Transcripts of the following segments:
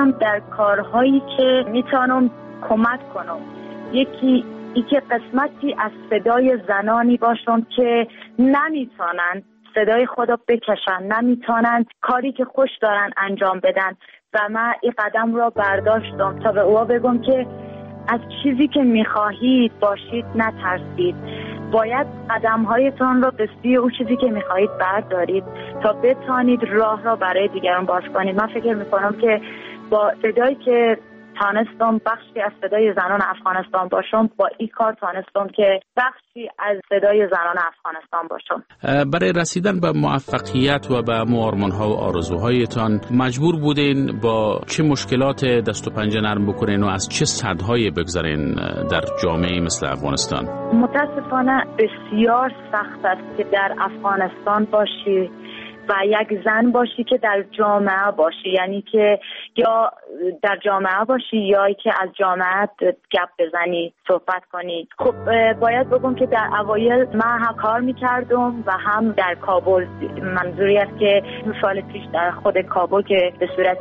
کنم در کارهایی که میتونم کمک کنم. یکی که قسمتی از صدای زنانی باشم که نمیتونن صدای خدا بکشن، نمیتونن کاری که خوش دارن انجام بدن و من این قدم را برداشتم تا به اوها بگم که از چیزی که میخواهید باشید نترسید. باید قدم‌هایتان را به سوی اون چیزی که میخواهید بردارید تا بتانید راه را برای دیگران باز کنید. من فکر میکنم که با صدایی که تانستم بخشی از صدای زنان افغانستان باشم، با این کار تانستم که بخشی از صدای زنان افغانستان باشم. برای رسیدن به موفقیت و به آرمان‌ها و آرزوهایتان مجبور بودین با چه مشکلات دست و پنجه نرم بکنین و از چه سدهای بگذارین در جامعه مثل افغانستان؟ متاسفانه بسیار سخت است که در افغانستان باشی و یک زن باشی که در جامعه باشی، یعنی که یا در جامعه باشی یا که از جامعه گپ بزنی، صحبت کنی. خب باید بگم که در اوایل من هم کار میکردم و هم در کابل. منظوری است که 2 سال پیش در خود کابل که به صورت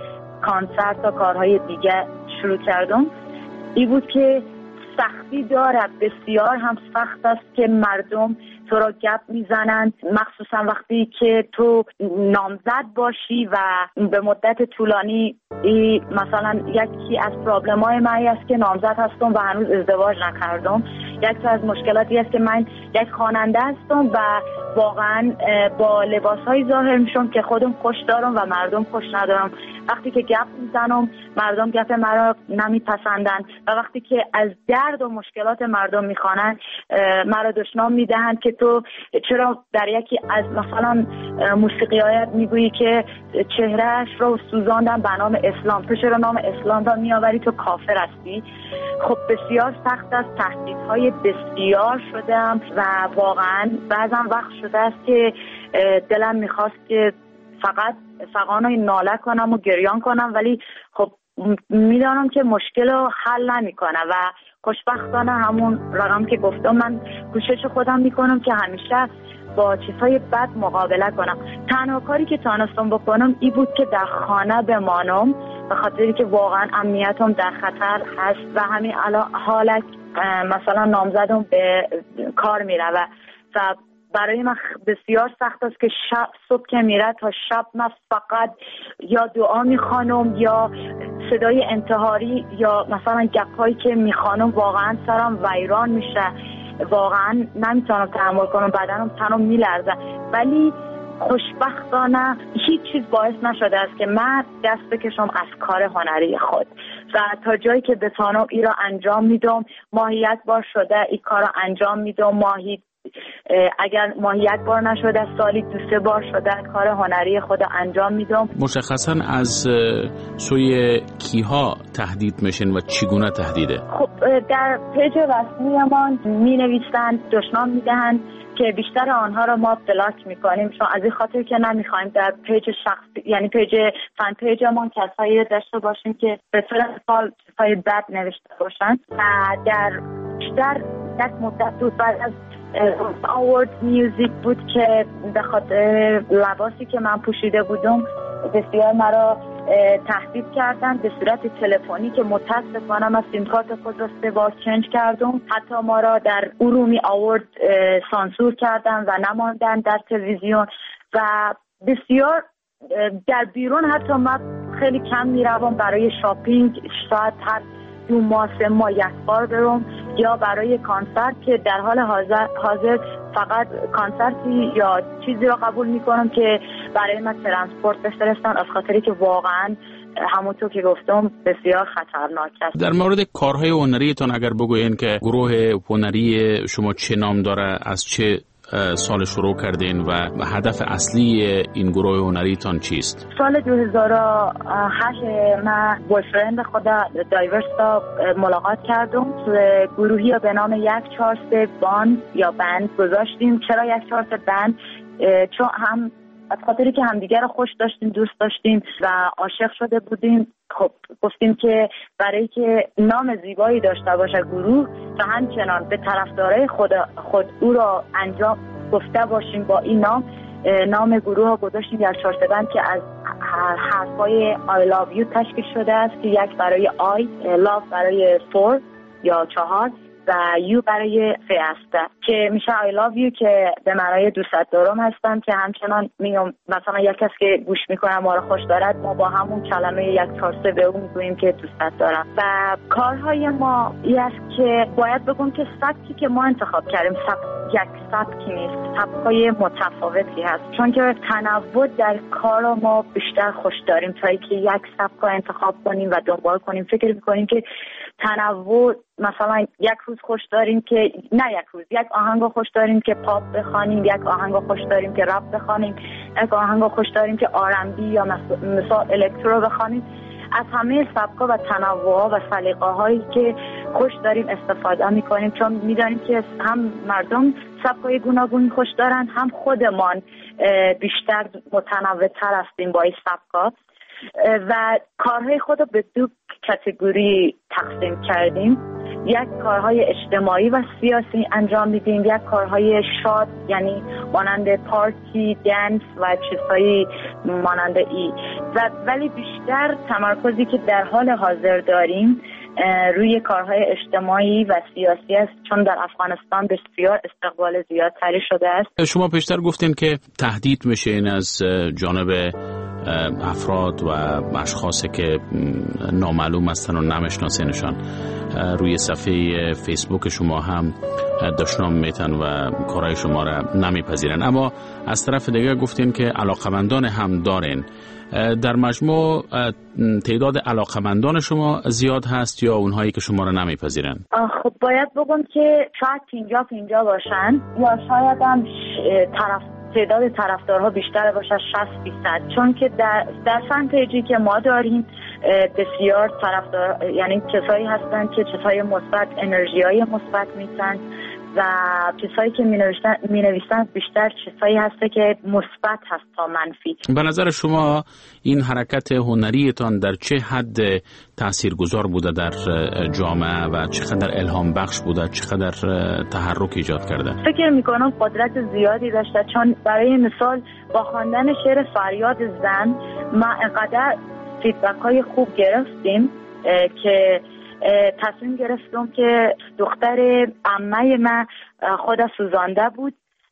کانسرت و کارهای دیگه شروع کردم، این بود که سختی دارد، بسیار هم سخت است که مردم تو را گپ میزنند، مخصوصا وقتی که تو نامزد باشی و به مدت طولانی. مثلا یکی از پرابلم‌های من است که نامزد هستم و هنوز ازدواج نکردم. یکی از مشکلاتی است که من یک خواننده هستم و واقعا با لباس‌های ظاهر میشم که خودم خوش دارم و مردم خوش ندارم. وقتی که گپ میزنم مردم گپ مرا نمیپسندن و وقتی که از درد و مشکلات مردم میخوانن مرا دشنام میدهند که تو چرا در یکی از مثلا موسیقی‌هایت میگویی که چهرهش رو سوزاندن به نام اسلام، تو چرا نام اسلام را میآوری، تو کافر هستی. خب بسیار سخت است، تهدیدهای بسیار شدم و واقعا بعضا وقت شده است که دلم میخواست که فقط فغانای ناله کنم و گریان کنم، ولی خب میدانم که مشکل رو حل نمیکنه و خوشبختانه همون رقم که گفتم من کوشش خودم میکنم که همیشه با چیزهای بد مقابله کنم. تنها کاری که تانستم بکنم این بود که در خانه بمانم، به خاطری که واقعا امنیتم در خطر هست و همین حالت مثلا نامزدم به کار میره و برای من بسیار سخت است که صبح که میره تا شب من فقط یا دعا میخوانم یا صدای انتحاری یا مثلا گپایی که میخوانم. واقعا سرم ویران میشه، واقعا نمیتونم تحمل کنم، بدنم تنم میلرزه. ولی خوشبختانه هیچ چیز باعث نشده است که من دست بکشم از کار هنری خود و تا جایی که بتونم این را انجام میدم. ماهی یک بار شده این کار را انجام میدم، اگر ماهی یک بار نشده سالی 2-3 بار شده کار هنری خود انجام میدم. مشخصا از سوی کیها تهدید میشن و چگونه تهدیده؟ خب در پیج رسمیمان می نویسند، دشنام میدهند که بیشتر آنها را ما بلاک میکنیم، چون از این خاطر که نمیخوایم در پیج شخصی، یعنی پیج فن پیجمان کسایی داشته باشیم که به طور مثال چیزهای بد نوشته باشند. و در بیشتر یک مدت بود بعد از آوارد میوزیک بود که به خاطر لباسی که من پوشیده بودم بسیار مرا تهدید کردن به صورت تلفنی که متاسفانه من سیم کارت خود را 3 بار چنج کردم. حتی ما را در ارومی آوارد سانسور کردن و نماندن در تلویزیون و بسیار در بیرون. حتی من خیلی کم میروم برای شاپینگ، شاید هر 2 ماه 3 ماه یک بار برم، یا برای کانسرت که در حال حاضر فقط کانسرتی یا چیزی را قبول میکنم که برای من ترانسپورت بفرستن، از خاطری که واقعا همونطور که گفتم بسیار خطرناک است. در مورد کارهای هنریتان اگر بگوین که گروه هنری شما چه نام داره، از چه سال شروع کردین و هدف اصلی این گروه هنریتان چیست؟ سال 2008 من بویفرند خود دایورستا ملاقات کردم. گروهی به نام 143 باند یا بند گذاشتیم. چرا 143 بند؟ چون هم از خاطری که همدیگر رو خوش داشتیم، دوست داشتیم و عاشق شده بودیم. خب گفتیم که برای که نام زیبایی داشته باشه گروه و همچنان به طرفدارای خود او را انجام گفته باشیم با این نام، نام گروه ها گذاشتیم در 4 بند که از حرفای I love you تشکیل شده است که یک برای I، love برای 4 یا 4 و you برای 3 است که میشه I love you که به معنای دوست دارم هستم که همچنان میگم مثلا یک کس که گوش میکنه ما رو خوش دارد ما با همون کلمه 1 4 3 به اون میگوییم که دوست دارم. و کارهای ما این است که باید بگم که سبکی که ما انتخاب کردیم یک سبکی نیست، سبکای متفاوتی هست چون که تنوع در کار ما بیشتر خوش داریم تا اینکه یک سبک انتخاب کنیم و دنبال کنیم. فکر میکنیم که تنوع مثلا یک روز خوش داریم که نه یک روز یک آهنگ خوش داریم که پاپ بخوانیم، یک آهنگ خوش داریم که رپ بخوانیم، یک آهنگ خوش داریم که R&B یا مثلا الکترو بخوانیم. از همه سبکا و تنوع‌ها و سلیقه‌هایی که خوش داریم استفاده می‌کنیم چون می‌دانیم که هم مردم سبکای گوناگون خوش دارن هم خودمان بیشتر متنوع‌تر هستیم با این سبکا و کارهای خود رو به 2 کاتگوری تقسیم کردیم. یک کارهای اجتماعی و سیاسی انجام میدیم، یک کارهای شاد یعنی مانند پارتی، دنس و چیزهایی مانند ای و ولی بیشتر تمرکزی که در حال حاضر داریم روی کارهای اجتماعی و سیاسی است چون در افغانستان بسیار استقبال زیادتری شده است. شما پیشتر گفتین که تهدید میشین از جانب افراد و اشخاصی که نامعلوم هستن و نمیشناسینشان. روی صفحه فیسبوک شما هم دشنام میتن و کارهای شما را نمیپذیرن، اما از طرف دیگه گفتین که علاقمندان هم دارین. در مجموع تعداد علاقمندان شما زیاد هست یا اونهایی که شما را نمیپذیرن؟ خب باید بگم که شاید 50 باشن یا شاید هم تعداد طرفدارها بیشتر باشه 60%، چون که در فن پیجی که ما داریم بسیار طرفدار یعنی کسایی هستن که چیزهای مثبت، انرژی‌های مثبت میتن و چیزهایی که مینویسن بیشتر چیزهایی هسته که مثبت هست تا منفی. به نظر شما این حرکت هنریتان در چه حد تاثیرگذار بوده در جامعه و چقدر الهام بخش بوده، چقدر تحرک ایجاد کرده؟ فکر میکنم قدرت زیادی داشته، چون برای مثال با خواندن شعر فریاد زن ما انقدر فیدبک های خوب گرفتیم که تصمیم گرفتم که دختر عمه من خودش سوزانده بود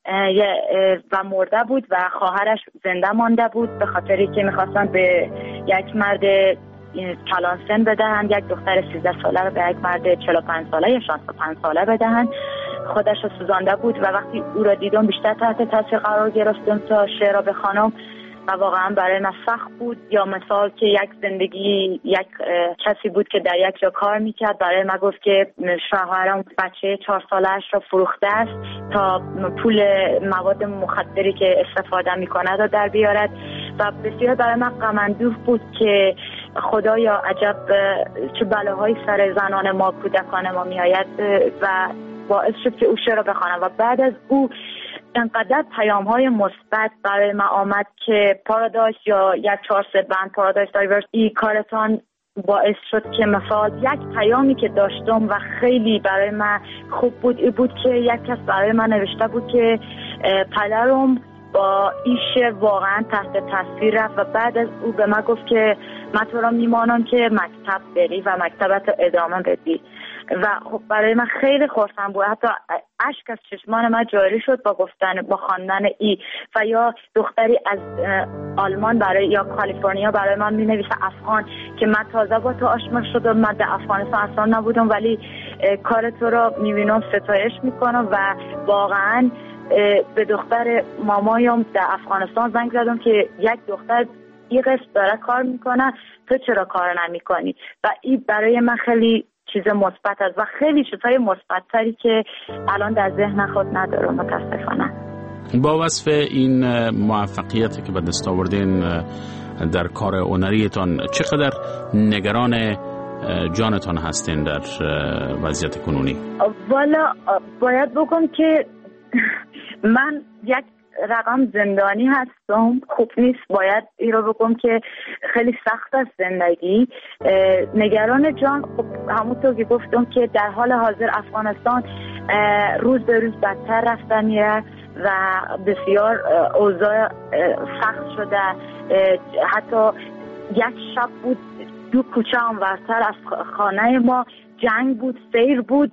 و مرده بود و خواهرش زنده مانده بود به خاطری که میخواستن به یک مرد کلانسن بدهند، یک دختر 13 ساله رو به یک مرد 45 ساله یا 65 ساله بدهند. خودش رو سوزانده بود و وقتی او را دیدم بیشتر تحت تاثیر قرار گرفتم تا شعر را بخوانم و واقعا برای من سخت بود. یا مثال که یک زندگی یک کسی بود که در یک جا کار میکرد برای من گفت که شوهرم بچه 4 ساله‌اش را فروخته است تا پول مواد مخدری که استفاده میکنه را در بیارد و بسیار برای من غم اندوه بود که خدایا عجب چه بلاهایی سر زنان ما کودکان ما میآید و باعث شد که او شعر را بخوانم و بعد از او انقدر پیام‌های مثبت برای من آمد که پارادایس یا یک 4 بند پارادایس دایورسیتی کارتان باعث شد که مثلا یک پیامی که داشتم و خیلی برای من خوب بود این بود که یک کس برای من نوشته بود که پدرم با ایش واقعا تحت تاثیر رفت و بعد از او به من گفت که من تو را میمانم که مکتب بری و مکتبت ادامه بدی و خب برای من خیلی خرسند بود. حتی اشک از چشمان من جاری شد با خواندن ای و یا دختری از آلمان برای یا کالیفرنیا برای من مینویسه افغان که من تازه با تو آشنا شدم، من در افغانستان اصلا نبودم ولی کار تو را میبینم ستایش میکنم و واقعا به دختر مامایم در افغانستان زنگ زدم که یک دختر این قسط داره کار میکنه تو چرا کار نمیکنی و این برای من خیلی چیز مثبت است و خیلی چیزهای مثبت‌تری که الان در ذهن خود ندارم متاسفانه. با وصف این موفقیتی که به دست آوردین در کار هنریتان چقدر نگران جانتان هستین در وضعیت کنونی؟ والا باید بگم که من یک رقم زندانی هستم، خوب نیست، باید این رو بگم که خیلی سخت است زندگی. نگران جان خب همونطور که گفتم که در حال حاضر افغانستان روز به روز بدتر رفتن میره و بسیار اوضاع سخت شده. حتی یک شب بود 2 کوچه اونورتر از خانه ما جنگ بود، سیر بود،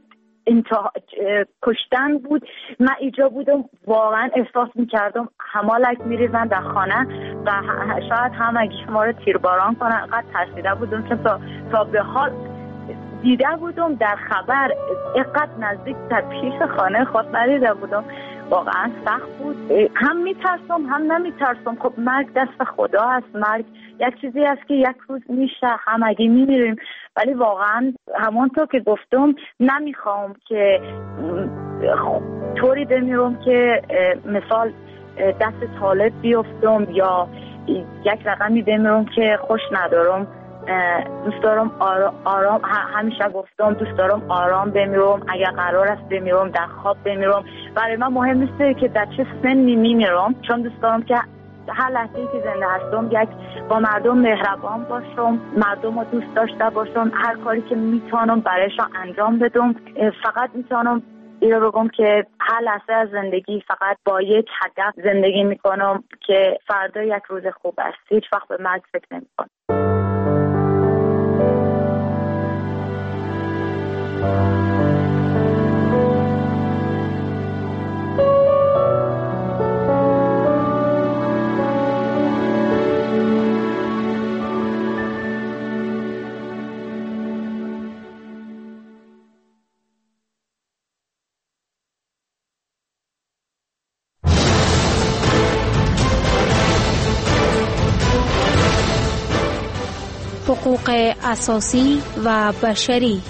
کشتن بود. من اینجا بودم واقعا احساس میکردم همالک میریزن در خانه و شاید همگی ما رو تیرباران کنن. انقدر ترسیده بودم که تا به حال دیده بودم در خبر اینقدر نزدیک در پیش خانه خود ندیده بودم. واقعا سخت بود. هم میترسم هم نمیترسم. خب مرگ دست خدا هست. مرگ یک چیزی است که یک روز میشه، همگی میمیریم. ولی واقعا همونطور که گفتم نمیخوام که طوری بمیرم که مثال دست طالب بیفتم یا یک رقمی بمیرم که خوش ندارم. دوست دارم آرام همیشه گفتم دوست دارم آرام بمیرم. اگر قرار است بمیرم در خواب بمیرم. برای من مهم نیست که در چه سنی میمیرم، چون دوست دارم که هر لحظه‌ای که زنده هستم یک با مردم مهربان باشم، مردم رو دوست داشته باشم، هر کاری که میتونم برایشان انجام بدم. فقط میتونم اینو بگم که هر لحظه از زندگی فقط با یک هدف زندگی میکنم که فردا یک روز خوب است. هیچ وقت به مرگ فکر نمیکنم. حقوق اساسی و بشری.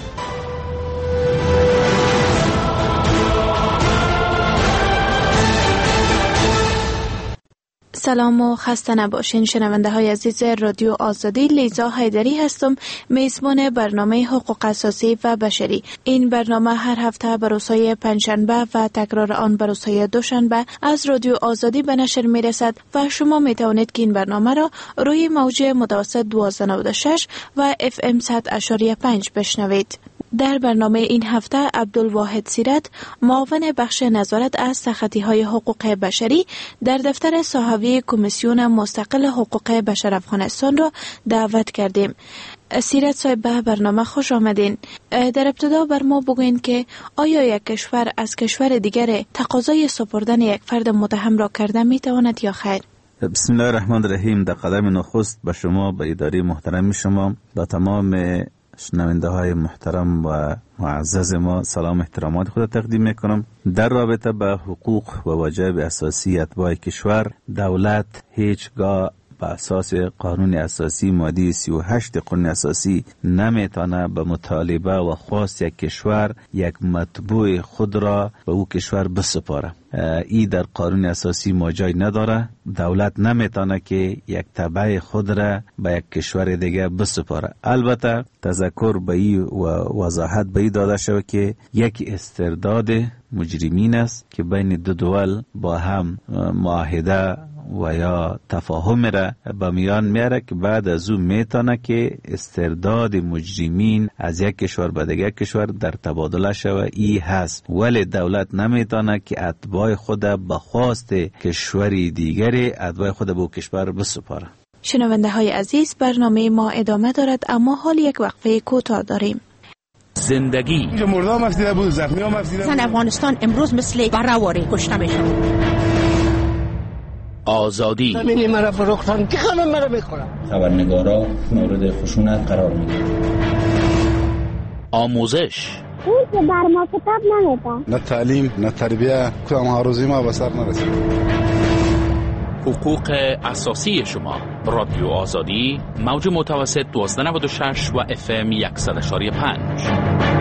سلام و خسته نباشین شنونده های عزیز رادیو آزادی. لیزا حیدری هستم، میزبان برنامه حقوق اساسی و بشری. این برنامه هر هفته به روزهای پنجشنبه و تکرار آن به روزهای دوشنبه از رادیو آزادی به نشر می رسد و شما می توانید که این برنامه را روی موج متوسط 1296 و FM 100.5 بشنوید. در برنامه این هفته عبدالواحد سیرت، معاون بخش نظارت از سخطی‌های حقوق بشری در دفتر صحوی کمیسیون مستقل حقوق بشر افغانستان را دعوت کردیم. سیرت صاحب به برنامه خوش آمدین. در ابتدا بر ما بگوین که آیا یک کشور از کشور دیگر تقاضای سپردن یک فرد متهم را کرده می تواند یا خیر؟ بسم الله الرحمن الرحیم. در قدم نخست به شما، به اداره محترم شما، با تمام شنونده های محترم و معزز ما سلام احترامات خود تقدیم میکنم. در رابطه با حقوق و واجب اساسی اتباع کشور، دولت هیچگاه به اساس قانون اساسی ماده 38 قانون اساسی نمیتونه به مطالبه و خواست یک کشور یک متبوع خود را به او کشور بسپاره. ای در قانون اساسی ما جای نداره. دولت نمیتونه که یک تبع خود را به یک کشور دیگه بسپاره. البته تذکر به ای و وضاحت به ای داده شود که یک استرداد مجرمین است که بین دو دول با هم معاهده و یا تفاهم را به میان میاره که بعد از او میتونه که استرداد مجرمین از یک کشور به دیگر کشور در تبادله شود. ای هست، ولی دولت نمیتونه که اتباع خود به خواست کشوری دیگری اتباع خود به کشور بسپاره. شنونده های عزیز، برنامه ما ادامه دارد، اما حال یک وقفه کوتاه داریم. زندگی اینجا مرده هم افزیده بود، زخمی هم افزیده بود. افغانستان امروز مثل برهواری کشته میشه. آزادی همینی مرا فروختن که خانم مرا بخورم. خبرنگارا مورد خشونت قرار میگیرن. آموزش اون که بر ما کتاب نمیدن. نه تعلیم نه تربیه، کدام هاروزی ما به سر نرسید. حقوق اساسی شما. رادیو آزادی، موج متوسط 1296 و FM 100.5.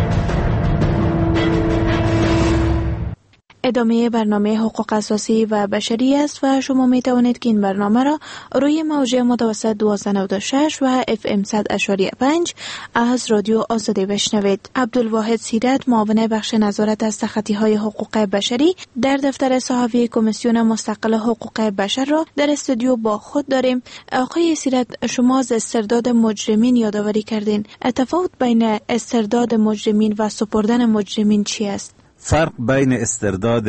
ادامه برنامه حقوق اساسی و بشری است و شما می توانید که این برنامه را روی موج متوسط 1296 و FM 100.5 از رادیو آزادی بشنوید. عبدالواحد سیرت، معاون بخش نظارت از سخطی‌های حقوق بشری در دفتر صحوی کمیسیون مستقل حقوق بشر را در استودیو با خود داریم. آقای سیرت، شما از استرداد مجرمین یادآوری کردین. تفاوت بین استرداد مجرمین و سپردن مجرمین چی است؟ فرق بین استرداد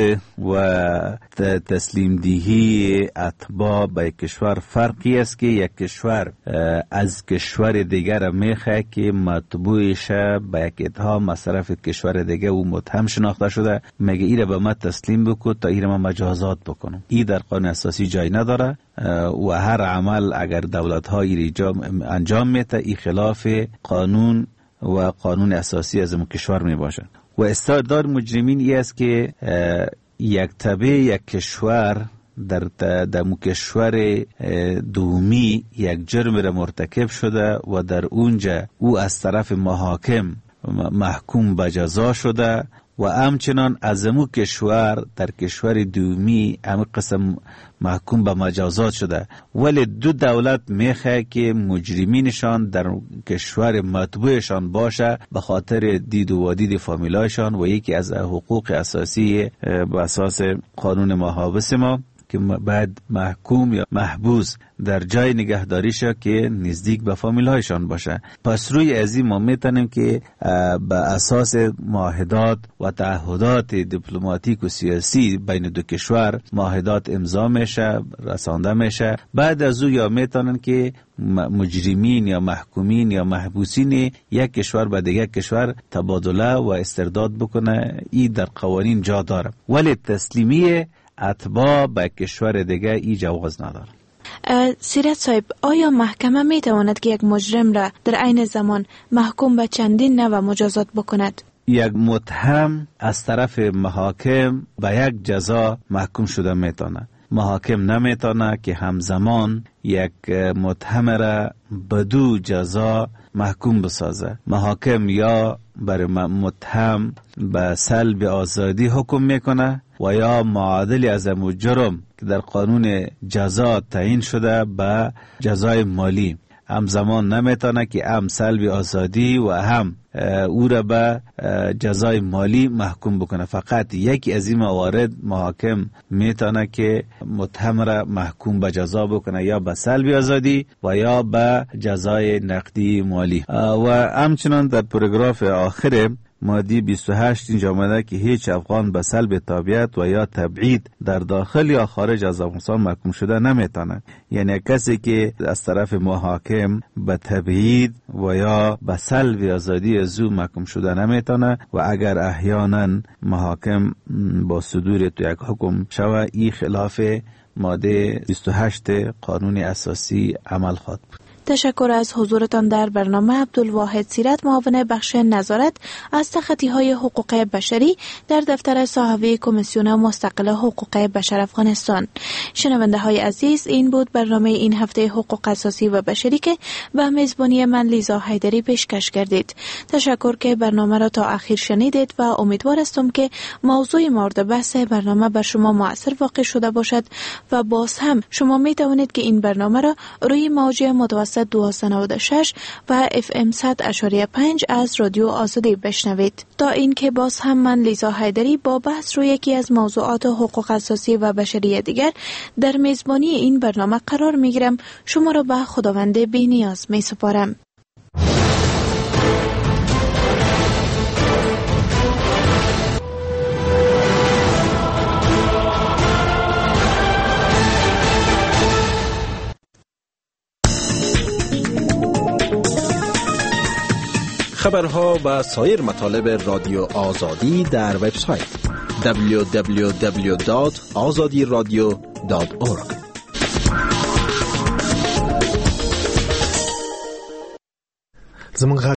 و تسلیم دهی اتباع به کشور فرقی است که یک کشور از کشور دیگر میخواه که مطبوعش به یک اتهام مصرف کشور دیگر و متهم شناخته شده، میگه ایره به ما تسلیم بکن تا ایره ما مجازات بکنم. این در قانون اساسی جای نداره و هر عمل اگر دولت ها انجام میده ای خلاف قانون و قانون اساسی از اون کشور می باشه. و استرداد مجرمین ای است که یک تبع یک کشور در کشور دومی یک جرم را مرتکب شده و در اونجا او از طرف محاکم محکوم به جزا شده و همچنان از امو کشور در کشور دومی همه قسم محکوم به مجازات شده، ولی دو دولت میخواه که مجرمینشان در کشور مطبوعشان باشه به خاطر دید و وادید فامیلایشان و یکی از حقوق اساسی به اساس قانون محابس ما که بعد محکوم یا محبوس در جای نگهداری شد که نزدیک به فامیل هایشان باشه. پس روی از این ما میتونیم که به اساس معاهدات و تعهدات دیپلماتیک و سیاسی بین دو کشور معاهدات امضا میشه، رسانده میشه. بعد از او یا میتونن که مجرمین یا محکومین یا محبوسین یک کشور به دیگر کشور تبادله و استرداد بکنه. این در قوانین جا داره، ولی تسلیمی اتباع به کشور دیگه ای جواز نداره. سیرت صاحب، آیا محکمه می تواند که یک مجرم را در عین زمان محکوم به چندین نوع مجازات بکند؟ یک متهم از طرف محاکم به یک جزا محکوم شده میتونه. محاکم نمیتونه که همزمان یک متهم را به دو جزا محکوم بسازه. محاکم یا برای متهم به سلب آزادی حکم میکنه و یا معادل از جرم که در قانون جزا تعیین شده به جزای مالی. همزمان نمیتونه که هم سلب آزادی و هم او را به جزای مالی محکوم بکنه. فقط یکی از این موارد محاکم میتونه که متهم را محکوم به جزا بکنه، یا به سلب آزادی و یا به جزای نقدی مالی. و همچنان در پاراگراف آخر ماده 28 اینجا آمده که هیچ افغان به سلب تابعیت و یا تبعید در داخل یا خارج از افغانستان محکوم شده نمیتونه. یعنی کسی که از طرف محاکم به تبعید و یا به سلب آزادی از او محکوم شده نمیتونه و اگر احیانا محاکم با صدور تو یک حکم شوه، این خلاف ماده 28 قانون اساسی عمل خواهد بود. تشکر از حضورتان در برنامه. عبدالواحد سیرت، معاون بخش نظارت از تخطی‌های حقوق بشری در دفتر صاحب کمیسیون مستقل حقوق بشر افغانستان. شنونده های عزیز، این بود برنامه این هفته حقوق اساسی و بشری که به میزبانی من لیزا حیدری پیشکش کردید. تشکر که برنامه را تا آخر شنیدید و امیدوار هستم که موضوع مورد بحث برنامه بر شما مؤثر واقع شده باشد و باز هم شما می توانید که این برنامه را روی موج متوسط 1296 و FM 100.5 از رادیو آزادی بشنوید. تا اینکه باز هم من لیزا حیدری با بحث روی یکی از موضوعات حقوق اساسی و بشری دیگر در میزبانی این برنامه قرار میگیرم. شما را به خداوند بی‌نیاز می سپارم. خبرها و سایر مطالب رادیو آزادی در وبسایت www.azadiradio.org.